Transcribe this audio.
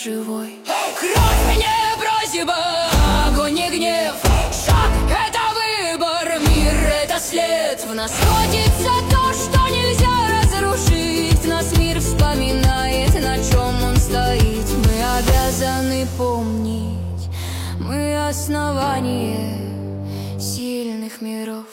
живой. Кровь не просьба, огонь не гнев. Шаг — это выбор, мир — это след. В нас родится то, что нельзя разрушить. В нас мир вспоминает, на чем он стоит. Мы обязаны помнить, мы основание сильных миров.